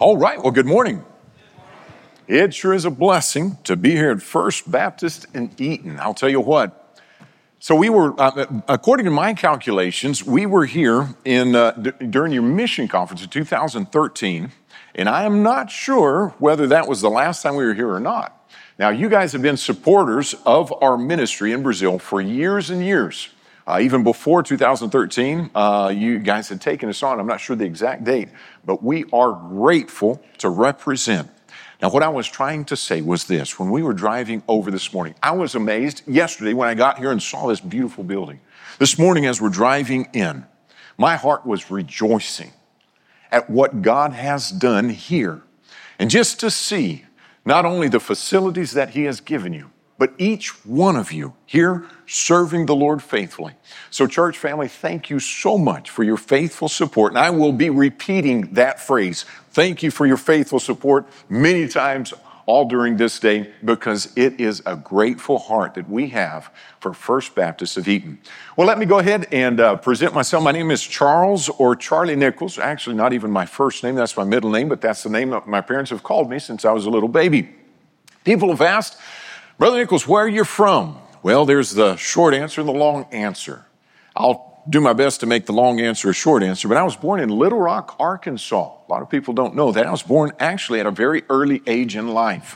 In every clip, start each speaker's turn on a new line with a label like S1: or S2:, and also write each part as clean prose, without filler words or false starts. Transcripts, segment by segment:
S1: All right, well, good morning. It sure is a blessing to be here at First Baptist in Eaton. I'll tell you what. So we were, according to my calculations, we were here during your mission conference in 2013, and I am not sure whether that was the last time we were here or not. Now, you guys have been supporters of our ministry in Brazil for years and years. Even before 2013, you guys had taken us on. I'm not sure the exact date, but we are grateful to represent. Now, what I was trying to say was this. When we were driving over this morning, I was amazed yesterday when I got here and saw this beautiful building. This morning as we're driving in, my heart was rejoicing at what God has done here. And just to see not only the facilities that He has given you, but each one of you here serving the Lord faithfully. So church family, thank you so much for your faithful support. And I will be repeating that phrase. Thank you for your faithful support many times all during this day, because it is a grateful heart that we have for First Baptist of Eaton. Well, let me go ahead and present myself. My name is Charles or Charlie Nichols. Actually, not even my first name. That's my middle name, but that's the name that my parents have called me since I was a little baby. People have asked, Brother Nichols, where are you from? Well, there's the short answer and the long answer. I'll do my best to make the long answer a short answer, but I was born in Little Rock, Arkansas. A lot of people don't know that. I was born actually at a very early age in life.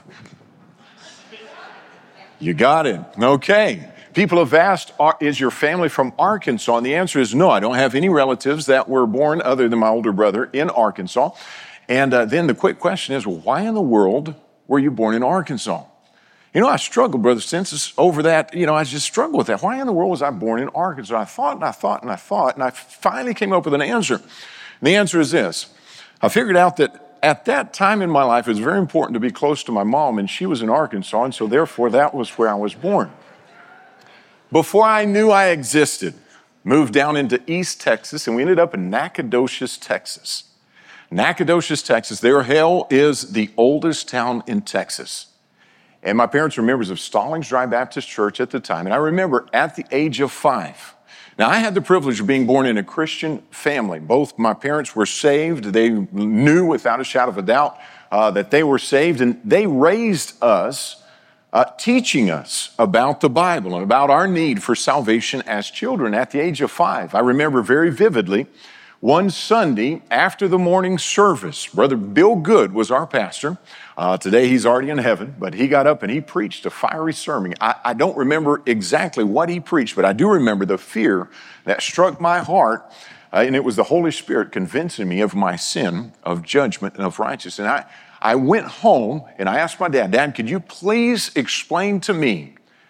S1: You got it. Okay. People have asked, is your family from Arkansas? And the answer is no. I don't have any relatives that were born other than my older brother in Arkansas. And then the quick question is, well, why in the world were you born in Arkansas? You know, I struggled, Brother Census, over that. I just struggled with that. Why in the world was I born in Arkansas? I thought, and I finally came up with an answer. And the answer is this. I figured out that at that time in my life, it was very important to be close to my mom, and she was in Arkansas, and so therefore that was where I was born. Before I knew I existed, moved down into East Texas, and we ended up in Nacogdoches, Texas. Nacogdoches, Texas, their hell is the oldest town in Texas. And my parents were members of Stallings Dry Baptist Church at the time. And I remember at the age of 5. Now, I had the privilege of being born in a Christian family. Both my parents were saved. They knew without a shadow of a doubt that they were saved. And they raised us, teaching us about the Bible and about our need for salvation as children at the age of 5. I remember very vividly one Sunday after the morning service, Brother Bill Good was our pastor. Today he's already in heaven, but he got up and he preached a fiery sermon. I don't remember exactly what he preached, but I do remember the fear that struck my heart, and it was the Holy Spirit convincing me of my sin, of judgment, and of righteousness. And I went home and I asked my dad, Dad, could you please explain to me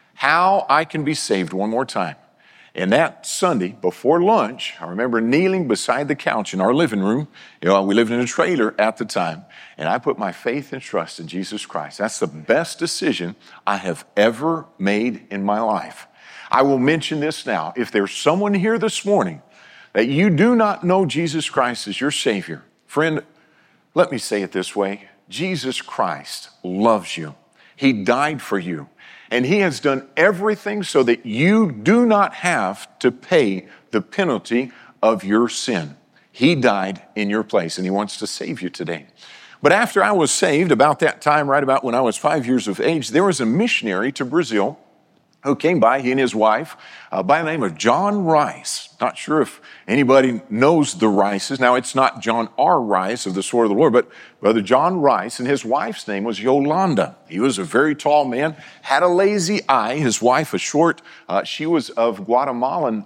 S1: how I can be saved one more time? And that Sunday, before lunch, I remember kneeling beside the couch in our living room. We lived in a trailer at the time. And I put my faith and trust in Jesus Christ. That's the best decision I have ever made in my life. I will mention this now. If there's someone here this morning that you do not know Jesus Christ as your Savior, friend, let me say it this way. Jesus Christ loves you. He died for you. And He has done everything so that you do not have to pay the penalty of your sin. He died in your place, and He wants to save you today. But after I was saved, about that time, right about when I was 5 years of age, there was a missionary to Brazil who came by, he and his wife, by the name of John Rice. Not sure if anybody knows the Rices. Now, it's not John R. Rice of the Sword of the Lord, but Brother John Rice, and his wife's name was Yolanda. He was a very tall man, had a lazy eye. His wife, a short, she was of Guatemalan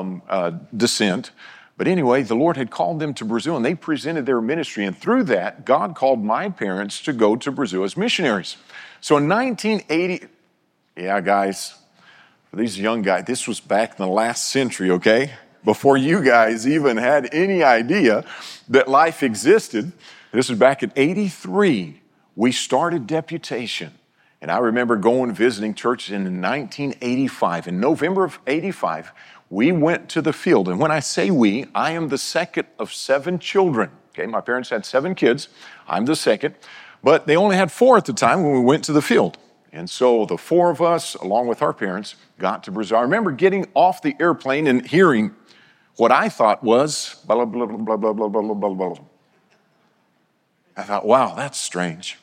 S1: descent. But anyway, the Lord had called them to Brazil, and they presented their ministry. And through that, God called my parents to go to Brazil as missionaries. So in 1980, yeah, guys, for these young guys, this was back in the last century, okay? Before you guys even had any idea that life existed. This was back in 83. We started deputation. And I remember going visiting churches in 1985. In November of 85, we went to the field. And when I say we, I am the second of 7 children. Okay, my parents had 7 kids. I'm the second. But they only had 4 at the time when we went to the field. And so the 4 of us, along with our parents, got to Brazil. I remember getting off the airplane and hearing what I thought was blah, blah, blah, blah, blah, blah, blah, blah, blah. I thought, wow, that's strange.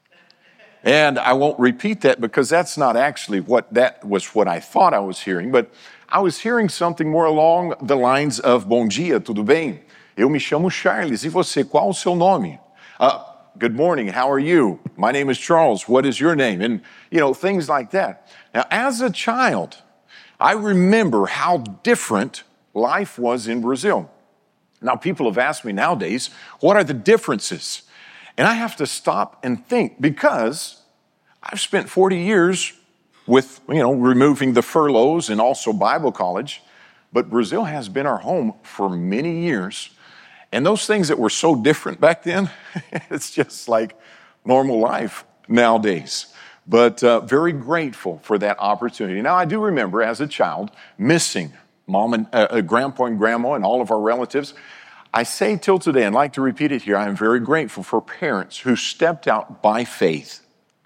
S1: And I won't repeat that because that's not actually what I thought I was hearing, but I was hearing something more along the lines of bom dia, tudo bem? Eu me chamo Charles, e você, qual o seu nome? Good morning, how are you? My name is Charles, what is your name? And, things like that. Now, as a child, I remember how different life was in Brazil. Now, people have asked me nowadays, what are the differences? And I have to stop and think because I've spent 40 years with, removing the furloughs and also Bible college, but Brazil has been our home for many years. And those things that were so different back then, it's just like normal life nowadays. But very grateful for that opportunity. Now, I do remember as a child missing mom and grandpa and grandma and all of our relatives. I say till today, and like to repeat it here, I am very grateful for parents who stepped out by faith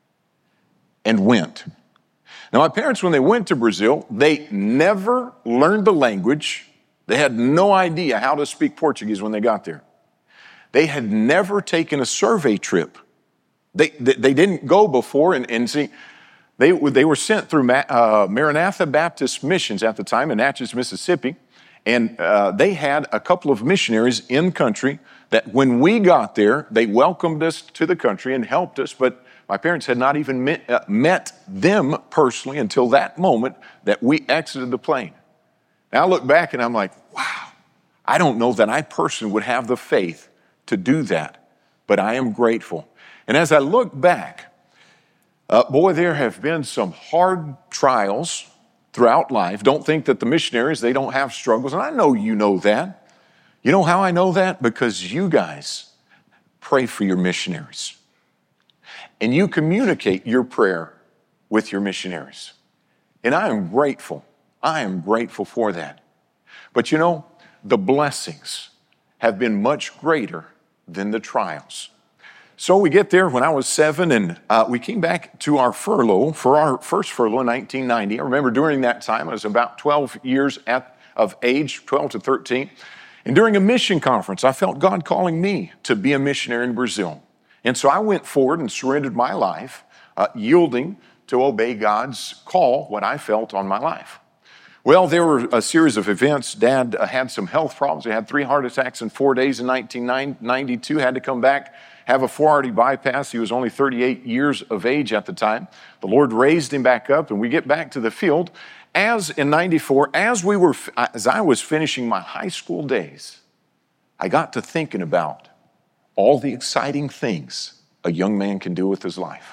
S1: and went. Now, my parents, when they went to Brazil, they never learned the language. They had no idea how to speak Portuguese when they got there. They had never taken a survey trip. They didn't go before and see. They were sent through Maranatha Baptist Missions at the time in Natchez, Mississippi. And they had a couple of missionaries in country that when we got there, they welcomed us to the country and helped us. But my parents had not even met them personally until that moment that we exited the plane. Now I look back and I'm like, wow, I don't know that I personally would have the faith to do that, but I am grateful. And as I look back, there have been some hard trials throughout life. Don't think that the missionaries, they don't have struggles. And I know you know that. You know how I know that? Because you guys pray for your missionaries. And you communicate your prayer with your missionaries. And I am grateful. I am grateful for that. But the blessings have been much greater than the trials. So we get there when I was 7, and we came back to our furlough, for our first furlough in 1990. I remember during that time, I was about 12 years of age, 12 to 13. And during a mission conference, I felt God calling me to be a missionary in Brazil. And so I went forward and surrendered my life, yielding to obey God's call, what I felt on my life. Well, there were a series of events. Dad had some health problems. He had 3 heart attacks in 4 days in 1992, had to come back, have a 4-artery bypass. He was only 38 years of age at the time. The Lord raised him back up, and we get back to the field. As in 94, as I was finishing my high school days, I got to thinking about all the exciting things a young man can do with his life.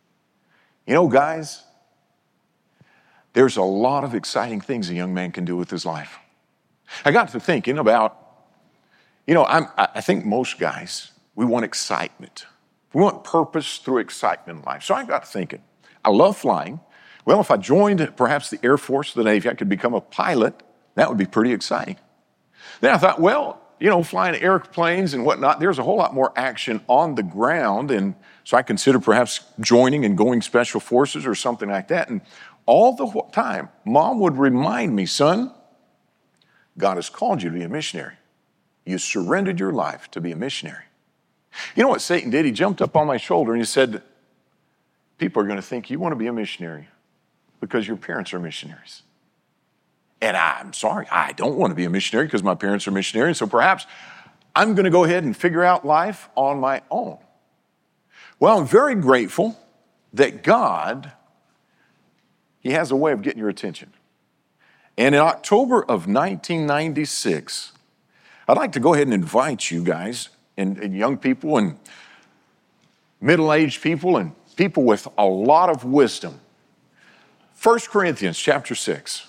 S1: Guys, there's a lot of exciting things a young man can do with his life. I got to thinking about, I think most guys, we want excitement. We want purpose through excitement in life. So I got thinking, I love flying. Well, if I joined perhaps the Air Force, the Navy, I could become a pilot. That would be pretty exciting. Then I thought, flying airplanes and whatnot, there's a whole lot more action on the ground. And so I considered perhaps joining and going special forces or something like that. And all the time, Mom would remind me, son, God has called you to be a missionary. You surrendered your life to be a missionary. You know what Satan did? He jumped up on my shoulder and he said, people are going to think you want to be a missionary because your parents are missionaries. And I'm sorry, I don't want to be a missionary because my parents are missionaries, so perhaps I'm going to go ahead and figure out life on my own. Well, I'm very grateful that God, He has a way of getting your attention. And in October of 1996, I'd like to go ahead and invite you guys and young people and middle-aged people and people with a lot of wisdom. 1 Corinthians chapter 6.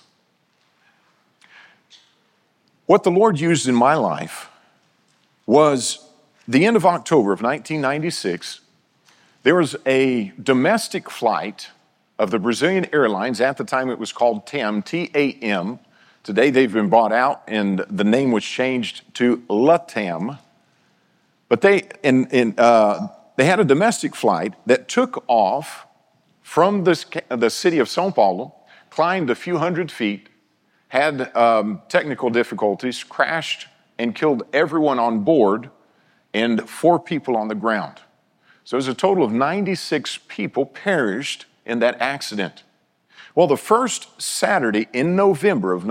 S1: What the Lord used in my life was the end of October of 1996. There was a domestic flight of the Brazilian Airlines. At the time it was called TAM, T-A-M. Today they've been bought out and the name was changed to LATAM. But they had a domestic flight that took off from the city of São Paulo, climbed a few hundred feet, had technical difficulties, crashed and killed everyone on board, and 4 people on the ground. So it was a total of 96 people perished in that accident. Well, the first Saturday in November of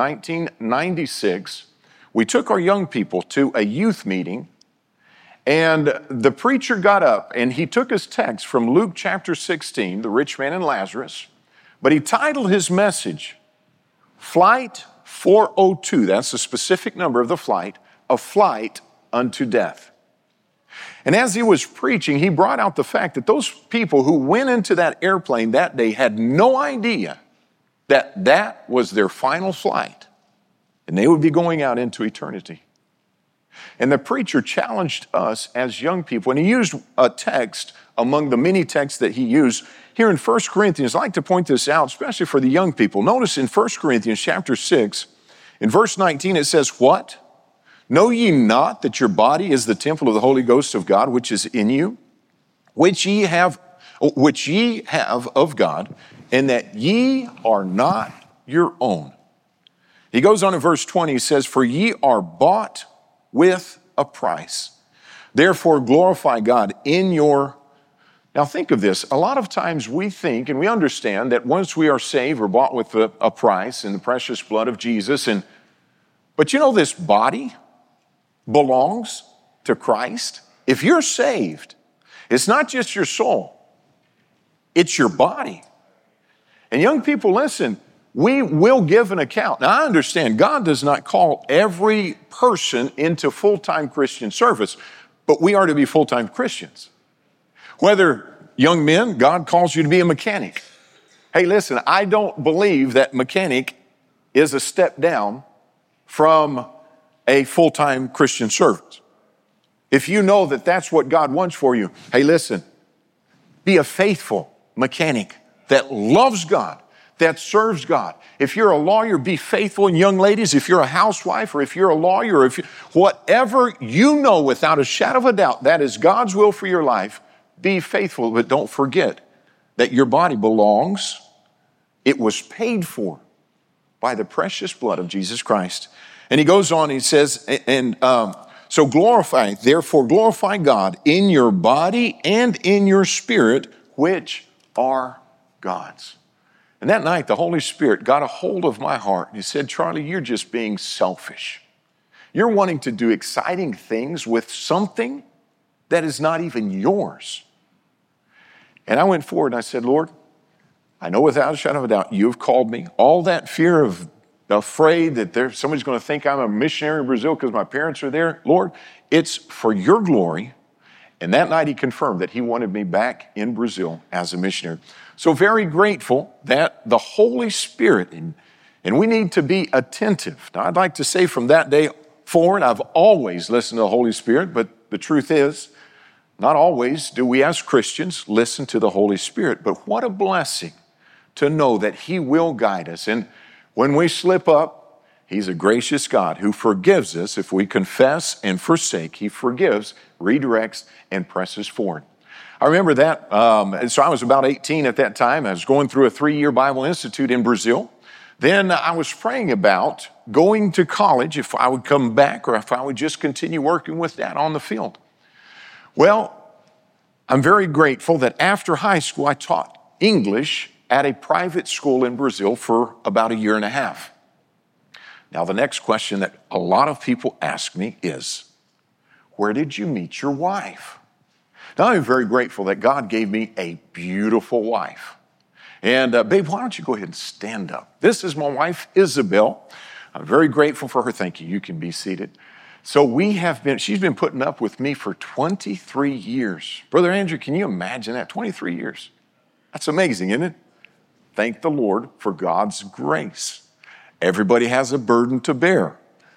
S1: 1996, we took our young people to a youth meeting, and the preacher got up and he took his text from Luke chapter 16, the rich man and Lazarus, but he titled his message, Flight 402. That's the specific number of the flight, A Flight Unto Death. And as he was preaching, he brought out the fact that those people who went into that airplane that day had no idea that that was their final flight, and they would be going out into eternity. And the preacher challenged us as young people, and he used a text among the many texts that he used here in 1 Corinthians. I'd like to point this out, especially for the young people. Notice in 1 Corinthians chapter 6, in verse 19, it says, what? Know ye not that your body is the temple of the Holy Ghost of God, which is in you, which ye have of God, and that ye are not your own. He goes on in verse 20, he says, for ye are bought with a price. Therefore glorify God in your... Now think of this. A lot of times we think and we understand that once we are saved, we're bought with a price in the precious blood of Jesus. But you know, this body belongs to Christ. If you're saved, it's not just your soul, it's your body. And young people, listen, we will give an account. Now, I understand God does not call every person into full-time Christian service, but we are to be full-time Christians. Whether young men, God calls you to be a mechanic. Hey, listen, I don't believe that mechanic is a step down from a full-time Christian service. If you know that that's what God wants for you, hey, listen, be a faithful mechanic that loves God, that serves God. If you're a lawyer, be faithful. And young ladies, if you're a housewife or if you're a lawyer, or whatever you know without a shadow of a doubt, that is God's will for your life, be faithful. But don't forget that your body belongs, it was paid for by the precious blood of Jesus Christ. And he goes on, he says, so therefore glorify God in your body and in your spirit, which are God's. And that night, the Holy Spirit got a hold of my heart. And he said, Charlie, you're just being selfish. You're wanting to do exciting things with something that is not even yours. And I went forward and I said, Lord, I know without a shadow of a doubt, you've called me. All that fear of afraid that somebody's going to think I'm a missionary in Brazil because my parents are there. Lord, it's for your glory. And that night he confirmed that he wanted me back in Brazil as a missionary. So very grateful that the Holy Spirit, and we need to be attentive. Now I'd like to say from that day forward, I've always listened to the Holy Spirit, but the truth is, not always do we as Christians listen to the Holy Spirit. But what a blessing to know that he will guide us. And when we slip up, he's a gracious God who forgives us. If we confess and forsake, he forgives, redirects, and presses forward. I remember that. So I was about 18 at that time. I was going through a 3-year Bible Institute in Brazil. Then I was praying about going to college, if I would come back or if I would just continue working with Dad on the field. Well, I'm very grateful that after high school, I taught English at a private school in Brazil for about 1.5 years. Now, the next question that a lot of people ask me is, where did you meet your wife? Now, I'm very grateful that God gave me a beautiful wife. And babe, why don't you go ahead and stand up? This is my wife, Isabel. I'm very grateful for her. Thank you. You can be seated. So she's been putting up with me for 23 years. Brother Andrew, can you imagine that? 23 years. That's amazing, isn't it? Thank the Lord for God's grace. Everybody has a burden to bear.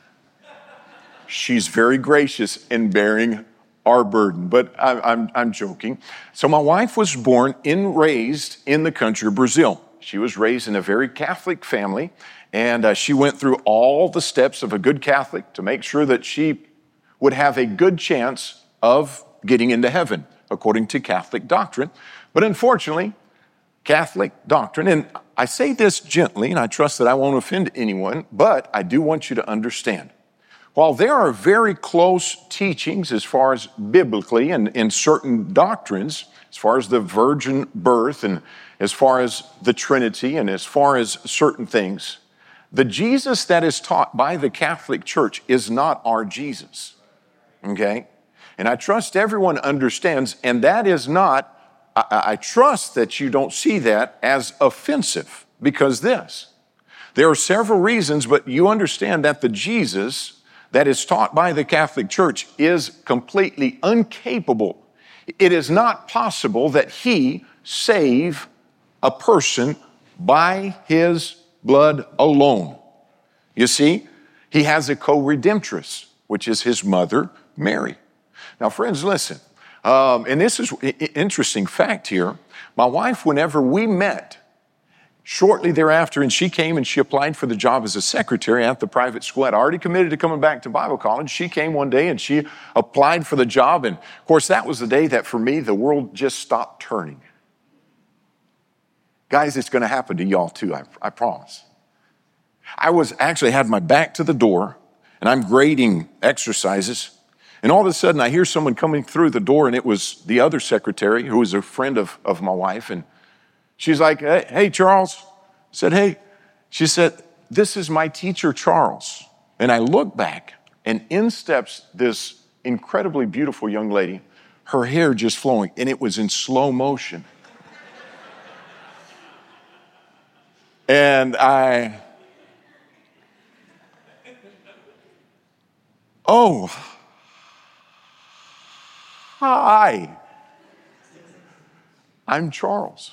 S1: She's very gracious in bearing our burden, but I'm joking. So my wife was born and raised in the country of Brazil. She was raised in a very Catholic family, and she went through all the steps of a good Catholic to make sure that she would have a good chance of getting into heaven, according to Catholic doctrine. But unfortunately, Catholic doctrine, and I say this gently, and I trust that I won't offend anyone, but I do want you to understand. While there are very close teachings as far as biblically and in certain doctrines, as far as the virgin birth and as far as the Trinity and as far as certain things, the Jesus that is taught by the Catholic Church is not our Jesus, okay? And I trust everyone understands, and that is not, I trust that you don't see that as offensive, because there are several reasons, but you understand that the Jesus that is taught by the Catholic Church is completely incapable. It is not possible that he save a person by his blood alone. You see, he has a co-redemptress, which is his mother, Mary. Now, friends, listen, and this is an interesting fact here. My wife, whenever we met, shortly thereafter, and she came and she applied for the job as a secretary at the private school. I'd already committed to coming back to Bible college. She came one day and she applied for the job. And of course, that was the day that for me, the world just stopped turning. Guys, it's going to happen to y'all too, I promise. I had my back to the door and I'm grading exercises. And all of a sudden I hear someone coming through the door, and it was the other secretary who was a friend of my wife. And she's like, hey, Charles. I said, hey. She said, this is my teacher, Charles. And I look back, and in steps this incredibly beautiful young lady, her hair just flowing, and it was in slow motion. And hi, I'm Charles.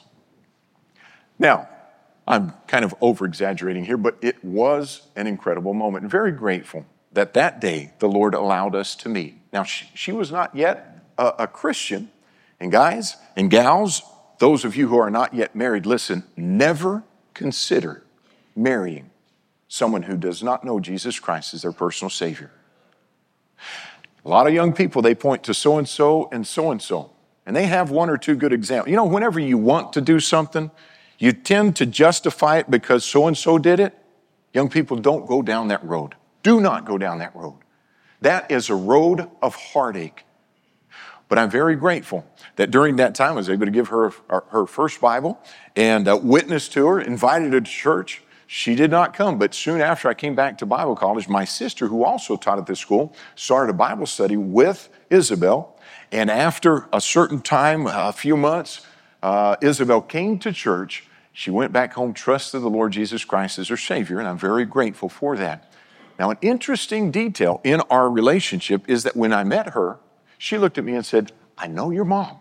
S1: Now, I'm kind of over-exaggerating here, but it was an incredible moment. And very grateful that day the Lord allowed us to meet. Now, she was not yet a Christian. And guys and gals, those of you who are not yet married, listen, never consider marrying someone who does not know Jesus Christ as their personal Savior. A lot of young people, they point to so-and-so and so-and-so, and they have one or two good examples. You know, whenever you want to do something, you tend to justify it because so-and-so did it. Young people, don't go down that road. Do not go down that road. That is a road of heartache. But I'm very grateful that during that time I was able to give her her first Bible and witness to her, invited her to church. She did not come, but soon after I came back to Bible college, my sister, who also taught at this school, started a Bible study with Isabel. And after a certain time, a few months, Isabel came to church. She went back home, trusted the Lord Jesus Christ as her Savior, and I'm very grateful for that. Now, an interesting detail in our relationship is that when I met her, she looked at me and said, I know your mom.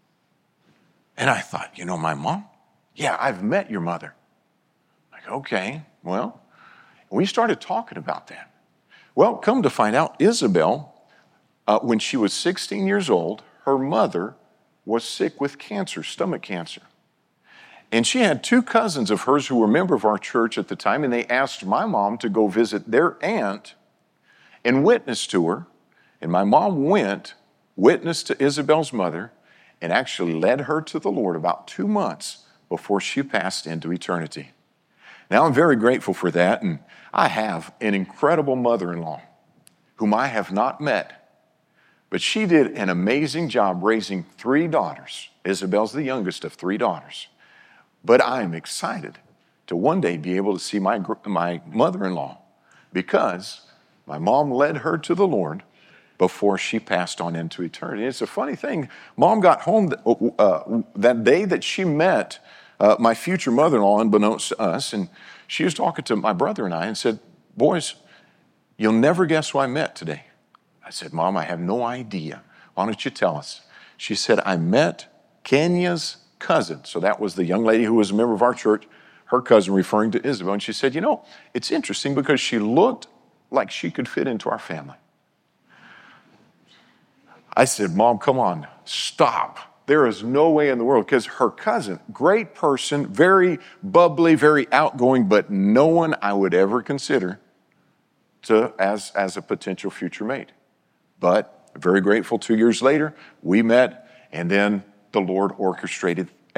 S1: And I thought, you know my mom? Yeah, I've met your mother. Like, okay, well, we started talking about that. Well, come to find out, Isabel, when she was 16 years old, her mother was sick with cancer, stomach cancer. And she had two cousins of hers who were a member of our church at the time, and they asked my mom to go visit their aunt and witness to her. And my mom went, witnessed to Isabel's mother, and actually led her to the Lord about 2 months before she passed into eternity. Now, I'm very grateful for that, and I have an incredible mother-in-law whom I have not met, but she did an amazing job raising 3 daughters. Isabel's the youngest of 3 daughters. But I'm excited to one day be able to see my mother-in-law, because my mom led her to the Lord before she passed on into eternity. It's a funny thing. Mom got home that day that she met my future mother-in-law, unbeknownst to us, and she was talking to my brother and I and said, boys, you'll never guess who I met today. I said, Mom, I have no idea. Why don't you tell us? She said, I met Kenya's cousin. So that was the young lady who was a member of our church, her cousin, referring to Isabel. And she said, you know, it's interesting because she looked like she could fit into our family. I said, Mom, come on, stop. There is no way in the world, because her cousin, great person, very bubbly, very outgoing, but no one I would ever consider as a potential future mate. But very grateful, 2 years later, we met, and then the Lord orchestrated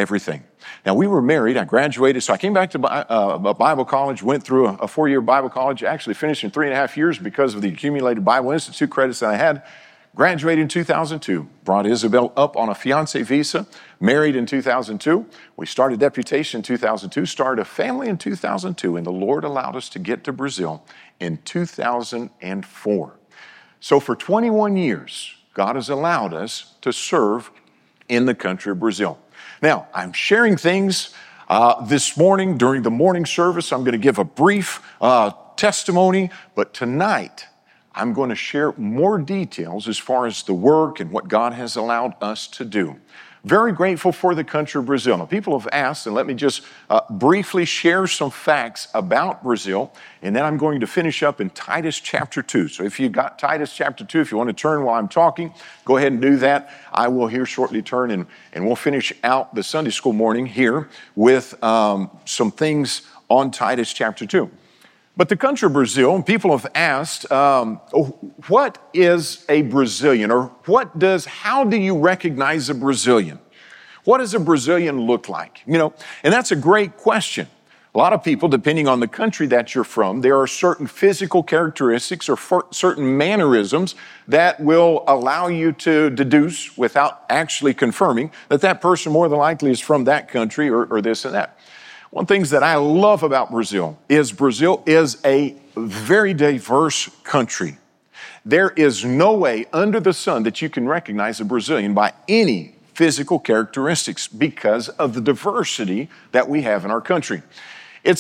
S1: everything. Now, we were married. I graduated. So I came back to Bible college, went through a 4-year Bible college, actually finished in 3.5 years because of the accumulated Bible Institute credits that I had. Graduated in 2002, brought Isabel up on a fiancé visa, married in 2002. We started deputation in 2002, started a family in 2002, and the Lord allowed us to get to Brazil in 2004. So for 21 years, God has allowed us to serve in the country of Brazil. Now, I'm sharing things this morning during the morning service. I'm going to give a brief testimony, but tonight, I'm going to share more details as far as the work and what God has allowed us to do. Very grateful for the country of Brazil. Now, people have asked, and let me just briefly share some facts about Brazil, and then I'm going to finish up in Titus chapter 2. So if you've got Titus chapter 2, if you want to turn while I'm talking, go ahead and do that. I will here shortly turn, and we'll finish out the Sunday school morning here with some things on Titus chapter 2. But the country of Brazil, people have asked, what is a Brazilian? Or how do you recognize a Brazilian? What does a Brazilian look like? And that's a great question. A lot of people, depending on the country that you're from, there are certain physical characteristics or certain mannerisms that will allow you to deduce without actually confirming that person more than likely is from that country or this and that. One of the things that I love about Brazil is a very diverse country. There is no way under the sun that you can recognize a Brazilian by any physical characteristics because of the diversity that we have in our country. It's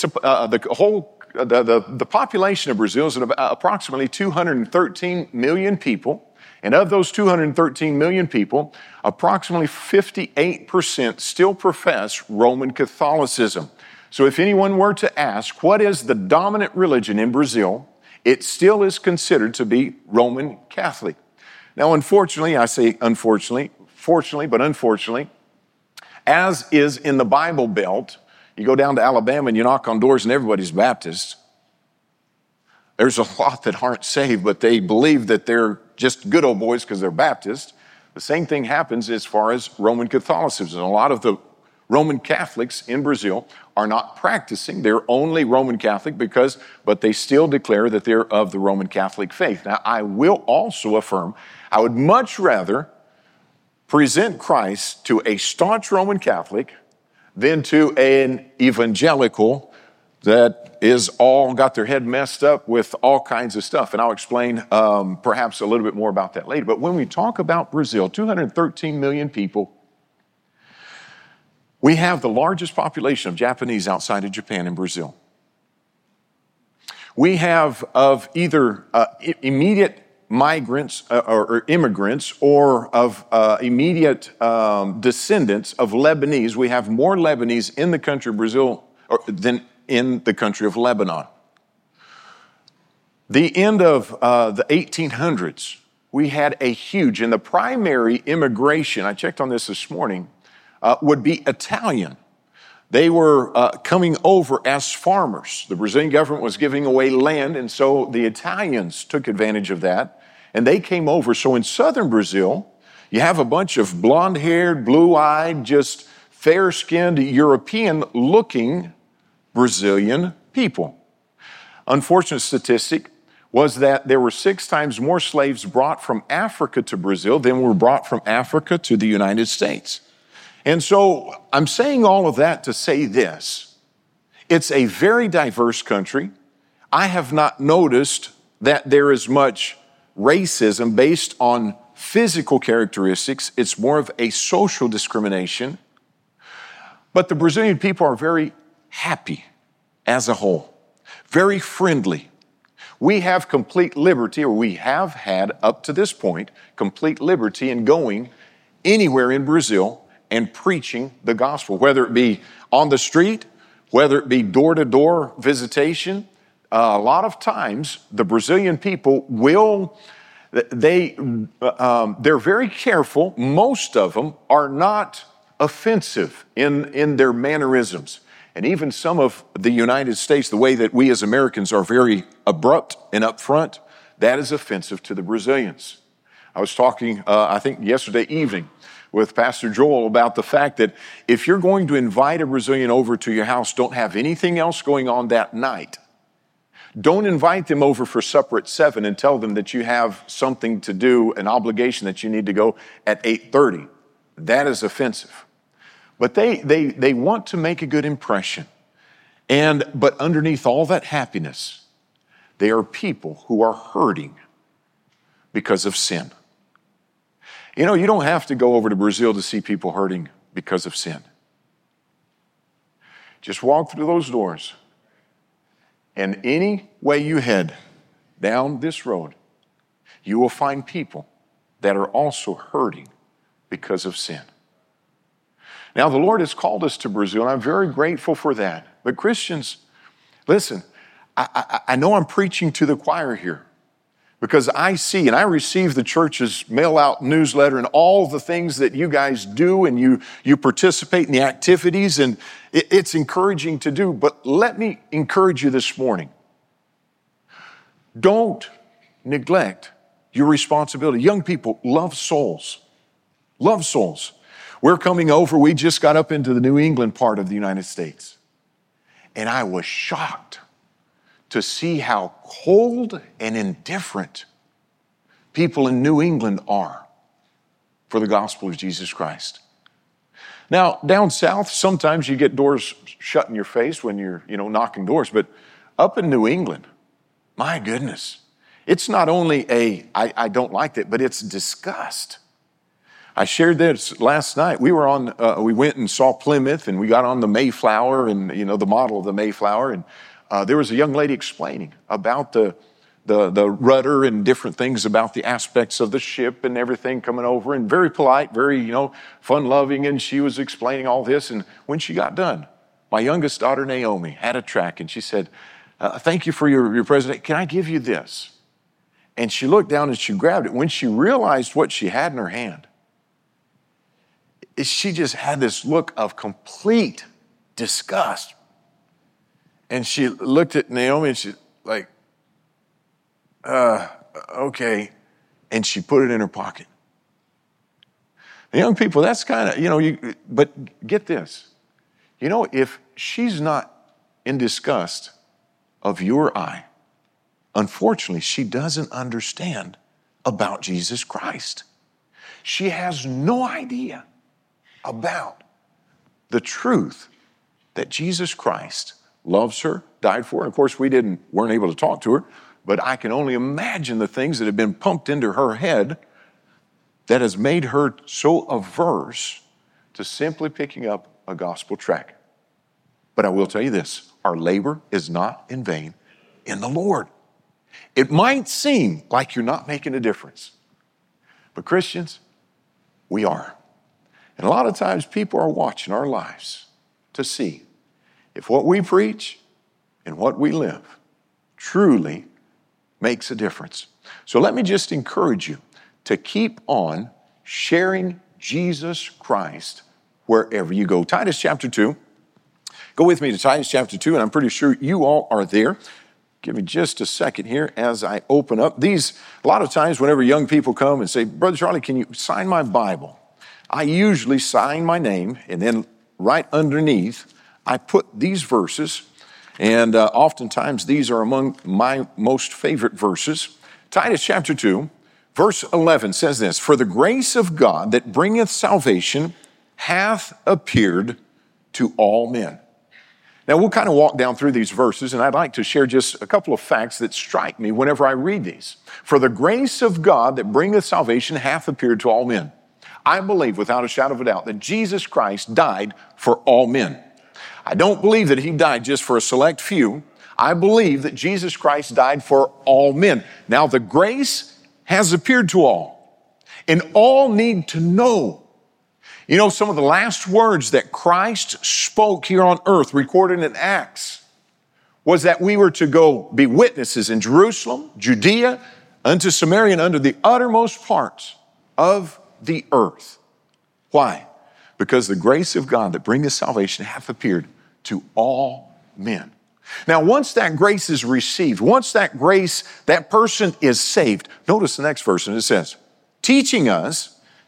S1: the population of Brazil is approximately 213 million people. And of those 213 million people, approximately 58% still profess Roman Catholicism. So if anyone were to ask, what is the dominant religion in Brazil? It still is considered to be Roman Catholic. Now, unfortunately, I say unfortunately, fortunately, but unfortunately, as is in the Bible Belt, you go down to Alabama and you knock on doors and everybody's Baptist. There's a lot that aren't saved, but they believe that they're just good old boys because they're Baptist. The same thing happens as far as Roman Catholicism. A lot of the Roman Catholics in Brazil are not practicing. They're only Roman Catholic but they still declare that they're of the Roman Catholic faith. Now, I will also affirm, I would much rather present Christ to a staunch Roman Catholic than to an evangelical that is all got their head messed up with all kinds of stuff. And I'll explain perhaps a little bit more about that later. But when we talk about Brazil, 213 million people, we have the largest population of Japanese outside of Japan in Brazil. We have of either immediate migrants or immigrants or of immediate descendants of Lebanese. We have more Lebanese in the country of Brazil than in the country of Lebanon. The end of the 1800s, we had a huge, and the primary immigration, I checked on this morning, would be Italian. They were coming over as farmers. The Brazilian government was giving away land, and so the Italians took advantage of that, and they came over. So in southern Brazil, you have a bunch of blonde-haired, blue-eyed, just fair-skinned, European-looking Brazilian people. Unfortunate statistic was that there were 6 times more slaves brought from Africa to Brazil than were brought from Africa to the United States. And so I'm saying all of that to say this. It's a very diverse country. I have not noticed that there is much racism based on physical characteristics. It's more of a social discrimination. But the Brazilian people are very happy as a whole, very friendly. We have complete liberty, or we have had up to this point, complete liberty in going anywhere in Brazil and preaching the gospel, whether it be on the street, whether it be door-to-door visitation. A lot of times, the Brazilian people they're very careful. Most of them are not offensive in their mannerisms. And even some of the United States, the way that we as Americans are very abrupt and upfront, that is offensive to the Brazilians. I was talking, I think yesterday evening, with Pastor Joel about the fact that if you're going to invite a Brazilian over to your house, don't have anything else going on that night. Don't invite them over for supper at 7 and tell them that you have something to do, an obligation that you need to go at 8:30. That is offensive. But they want to make a good impression. But underneath all that happiness, they are people who are hurting because of sin. You know, you don't have to go over to Brazil to see people hurting because of sin. Just walk through those doors, and any way you head down this road, you will find people that are also hurting because of sin. Now, the Lord has called us to Brazil, and I'm very grateful for that. But Christians, listen, I know I'm preaching to the choir here, because I see and I receive the church's mail-out newsletter and all the things that you guys do, and you participate in the activities, and it's encouraging to do. But let me encourage you this morning. Don't neglect your responsibility. Young people, love souls. Love souls. We're coming over. We just got up into the New England part of the United States, and I was shocked to see how cold and indifferent people in New England are for the gospel of Jesus Christ. Now, down south, sometimes you get doors shut in your face when you're, knocking doors, but up in New England, my goodness, it's not only I don't like that, but it's disgust. I shared this last night. We went and saw Plymouth, and we got on the Mayflower, and the model of the Mayflower, and there was a young lady explaining about the rudder and different things about the aspects of the ship and everything coming over, and very polite, very, fun-loving, and she was explaining all this. And when she got done, my youngest daughter, Naomi, had a tract, and she said, thank you for your presentation. Can I give you this? And she looked down and she grabbed it. When she realized what she had in her hand, she just had this look of complete disgust. And she looked at Naomi and she's like, okay. And she put it in her pocket. And young people, that's kind of, but get this. If she's not in disgust of your eye, unfortunately, she doesn't understand about Jesus Christ. She has no idea about the truth that Jesus Christ loves her, died for her. Of course, weren't able to talk to her, but I can only imagine the things that have been pumped into her head that has made her so averse to simply picking up a gospel tract. But I will tell you this, our labor is not in vain in the Lord. It might seem like you're not making a difference, but Christians, we are. And a lot of times people are watching our lives to see if what we preach and what we live truly makes a difference. So let me just encourage you to keep on sharing Jesus Christ wherever you go. Titus chapter 2. Go with me to Titus chapter 2, and I'm pretty sure you all are there. Give me just a second here as I open up. A lot of times whenever young people come and say, Brother Charlie, can you sign my Bible? I usually sign my name, and then right underneath, I put these verses, and oftentimes these are among my most favorite verses. Titus chapter 2, verse 11 says this, For the grace of God that bringeth salvation hath appeared to all men. Now, we'll kind of walk down through these verses, and I'd like to share just a couple of facts that strike me whenever I read these. For the grace of God that bringeth salvation hath appeared to all men. I believe without a shadow of a doubt that Jesus Christ died for all men. I don't believe that he died just for a select few. I believe that Jesus Christ died for all men. Now, the grace has appeared to all, and all need to know. Some of the last words that Christ spoke here on earth, recorded in Acts, was that we were to go be witnesses in Jerusalem, Judea, unto Samaria, and unto the uttermost parts of the earth. Why? Because the grace of God that bringeth salvation hath appeared to all men. Now, once that grace is received, once that person is saved, notice the next verse, and it says, teaching us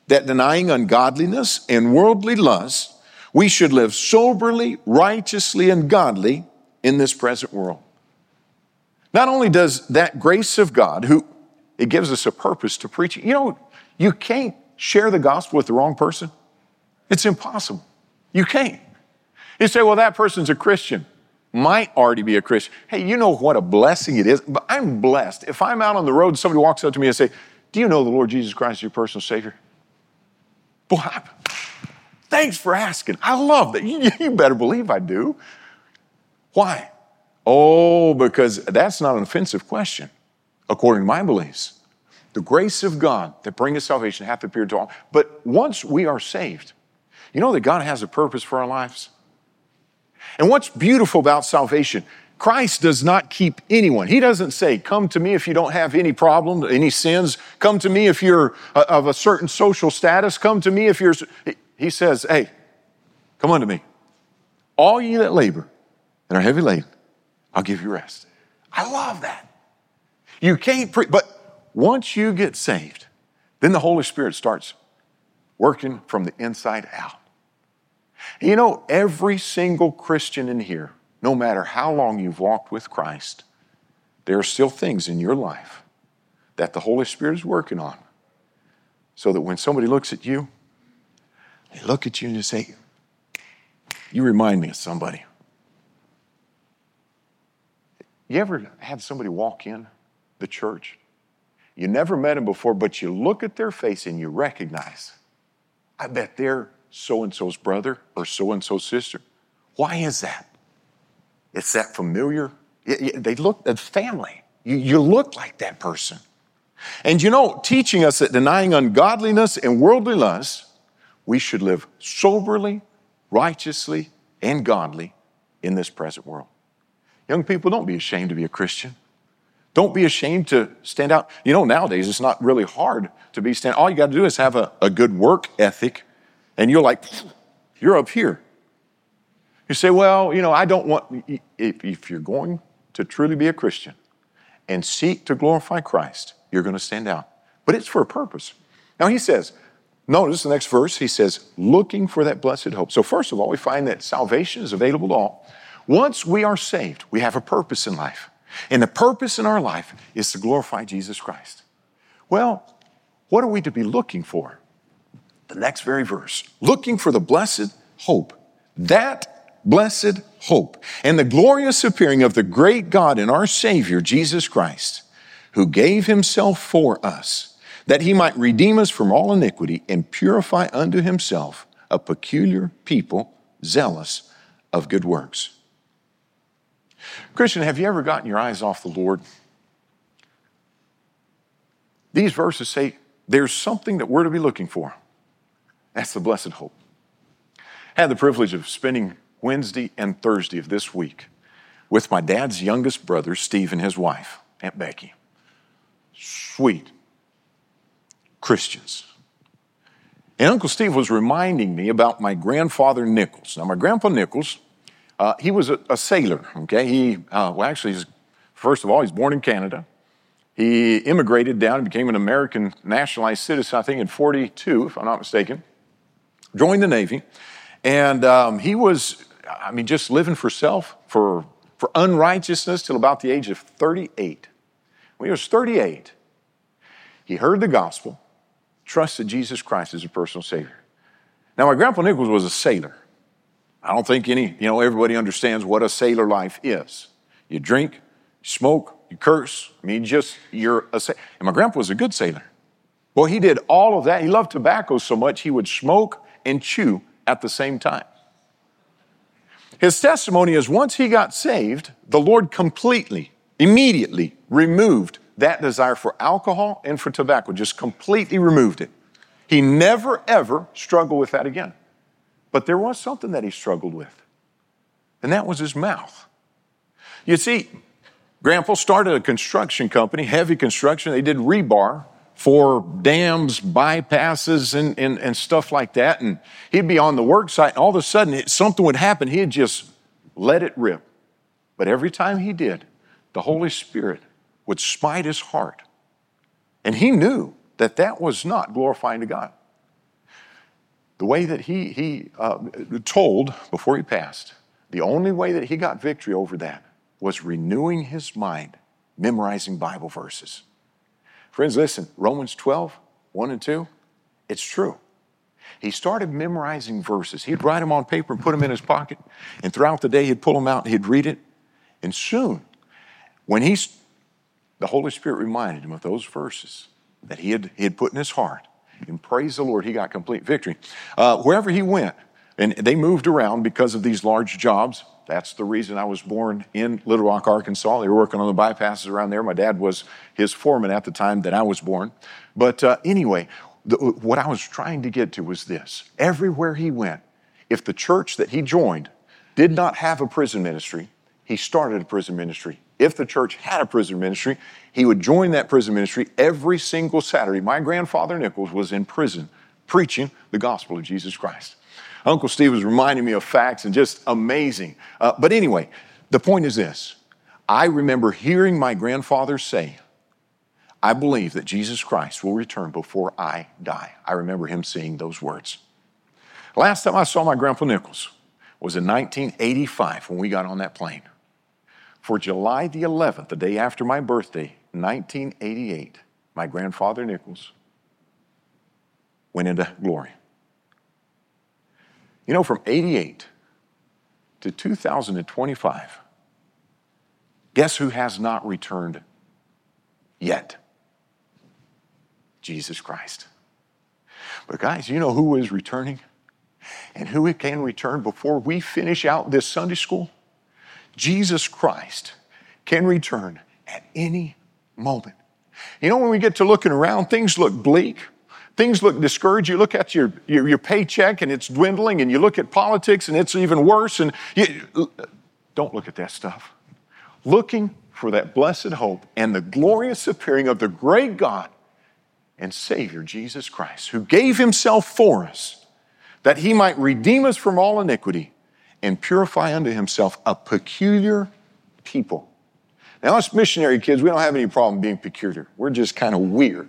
S1: that denying ungodliness and worldly lusts, we should live soberly, righteously, and godly in this present world. Not only does that grace of God, it gives us a purpose to preach. You know, you can't share the gospel with the wrong person. It's impossible. You can't. You say, well, that person's a Christian. Might already be a Christian. Hey, you know what a blessing it is? But I'm blessed. If I'm out on the road and somebody walks up to me and say, do you know the Lord Jesus Christ is your personal Savior? Boy, thanks for asking. I love that. You better believe I do. Why? Oh, because that's not an offensive question, according to my beliefs. The grace of God that bringeth salvation hath appeared to all. But once we are saved, you know that God has a purpose for our lives? And what's beautiful about salvation, Christ does not keep anyone. He doesn't say, come to me if you don't have any problem, any sins. Come to me if you're of a certain social status. Come to me if you're... He says, hey, come unto me. All ye that labor and are heavy laden, I'll give you rest. I love that. You can't but once you get saved, then the Holy Spirit starts working from the inside out. You know, every single Christian in here, no matter how long you've walked with Christ, there are still things in your life that the Holy Spirit is working on, so that when somebody looks at you, they look at you and you say, you remind me of somebody. You ever had somebody walk in the church? You never met them before, but you look at their face and you recognize, I bet they're so-and-so's brother or so-and-so's sister. Why is that? It's that familiar. They look at family. You look like that person. And you know, teaching us that denying ungodliness and worldly lusts, we should live soberly, righteously, and godly in this present world. Young people, don't be ashamed to be a Christian. Don't be ashamed to stand out. You know, nowadays it's not really hard to be stand. All you got to do is have a good work ethic, and you're up here. You say, well, you know, I don't want, if you're going to truly be a Christian and seek to glorify Christ, you're going to stand out. But it's for a purpose. Now he says, notice the next verse, he says, looking for that blessed hope. So first of all, we find that salvation is available to all. Once we are saved, we have a purpose in life. And the purpose in our life is to glorify Jesus Christ. Well, what are we to be looking for? The next very verse, looking for the blessed hope, that blessed hope, and the glorious appearing of the great God and our Savior, Jesus Christ, who gave himself for us, that he might redeem us from all iniquity and purify unto himself a peculiar people, zealous of good works. Christian, have you ever gotten your eyes off the Lord? These verses say there's something that we're to be looking for. That's the blessed hope. I had the privilege of spending Wednesday and Thursday of this week with my dad's youngest brother, Steve, and his wife, Aunt Becky. Sweet Christians. And Uncle Steve was reminding me about my grandfather, Nichols. Now, my grandpa Nichols, he was a sailor, okay? First of all, he's born in Canada. He immigrated down and became an American nationalized citizen, I think in 42, if I'm not mistaken. Joined the Navy. And he was, just living for self, for unrighteousness till about the age of 38. When he was 38, he heard the gospel, trusted Jesus Christ as a personal Savior. Now, my grandpa Nichols was a sailor. I don't think everybody understands what a sailor life is. You drink, you smoke, you curse. You're a sailor. And my grandpa was a good sailor. Well, he did all of that. He loved tobacco so much he would smoke and chew at the same time. His testimony is once he got saved, the Lord immediately removed that desire for alcohol and for tobacco, just completely removed it. He never, ever struggled with that again. But there was something that he struggled with, and that was his mouth. You see, Grandpa started a construction company, heavy construction. They did rebar for dams, bypasses, and stuff like that. And he'd be on the work site, and all of a sudden something would happen. He'd just let it rip. But every time he did, the Holy Spirit would smite his heart. And he knew that was not glorifying to God. The way that he told before he passed, the only way that he got victory over that was renewing his mind, memorizing Bible verses. Friends, listen, Romans 12, 1 and 2, it's true. He started memorizing verses. He'd write them on paper and put them in his pocket, and throughout the day he'd pull them out and he'd read it. And soon, when the Holy Spirit reminded him of those verses that he had put in his heart, and praise the Lord, he got complete victory. Wherever he went, and they moved around because of these large jobs. That's the reason I was born in Little Rock, Arkansas. They were working on the bypasses around there. My dad was his foreman at the time that I was born. But anyway, what I was trying to get to was this. Everywhere he went, if the church that he joined did not have a prison ministry, he started a prison ministry. If the church had a prison ministry, he would join that prison ministry every single Saturday. My grandfather, Nichols, was in prison preaching the gospel of Jesus Christ. Uncle Steve was reminding me of facts and just amazing. But anyway, the point is this. I remember hearing my grandfather say, I believe that Jesus Christ will return before I die. I remember him saying those words. Last time I saw my Grandpa Nichols was in 1985 when we got on that plane. For July the 11th, the day after my birthday, 1988, my grandfather Nichols went into glory. You know, from 88 to 2025, guess who has not returned yet? Jesus Christ. But guys, you know who is returning and who can return before we finish out this Sunday school? Jesus Christ can return at any moment. You know, when we get to looking around, things look bleak. Things look discouraged. You look at your paycheck and it's dwindling, and you look at politics and it's even worse. And don't look at that stuff. Looking for that blessed hope and the glorious appearing of the great God and Savior, Jesus Christ, who gave himself for us that he might redeem us from all iniquity and purify unto himself a peculiar people. Now, us missionary kids, we don't have any problem being peculiar. We're just kind of weird.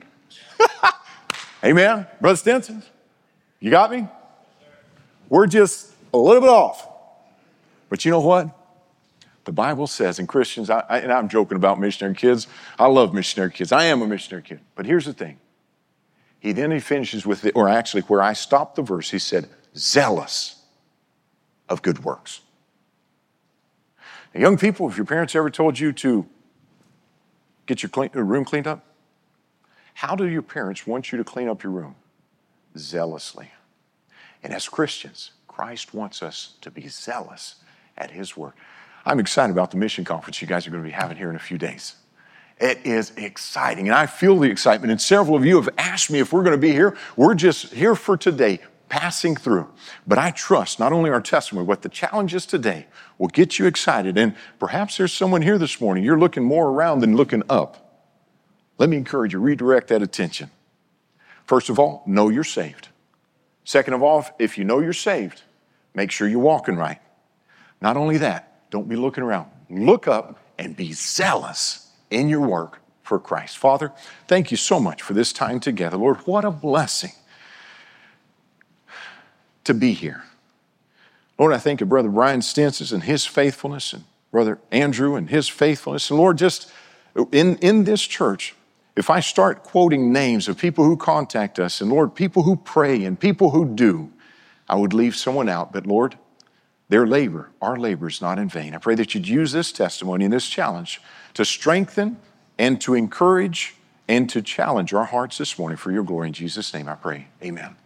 S1: Amen? Brother Stinson, you got me? We're just a little bit off. But you know what? The Bible says, and Christians, and I'm joking about missionary kids. I love missionary kids. I am a missionary kid. But here's the thing. He finishes with, or actually where I stopped the verse, he said, zealous of good works. Now, young people, if your parents ever told you to get your room cleaned up, how do your parents want you to clean up your room? Zealously. And as Christians, Christ wants us to be zealous at his work. I'm excited about the mission conference you guys are going to be having here in a few days. It is exciting, and I feel the excitement. And several of you have asked me if we're going to be here. We're just here for today, passing through. But I trust not only our testimony, but the challenges today will get you excited. And perhaps there's someone here this morning, you're looking more around than looking up. Let me encourage you, redirect that attention. First of all, know you're saved. Second of all, if you know you're saved, make sure you're walking right. Not only that, don't be looking around. Look up and be zealous in your work for Christ. Father, thank you so much for this time together. Lord, what a blessing to be here. Lord, I think of Brother Brian Stinson and his faithfulness, and Brother Andrew and his faithfulness. And Lord, just in this church, if I start quoting names of people who contact us, and Lord, people who pray and people who do, I would leave someone out. But Lord, their labor, our labor is not in vain. I pray that you'd use this testimony and this challenge to strengthen and to encourage and to challenge our hearts this morning for your glory. In Jesus' name I pray, amen.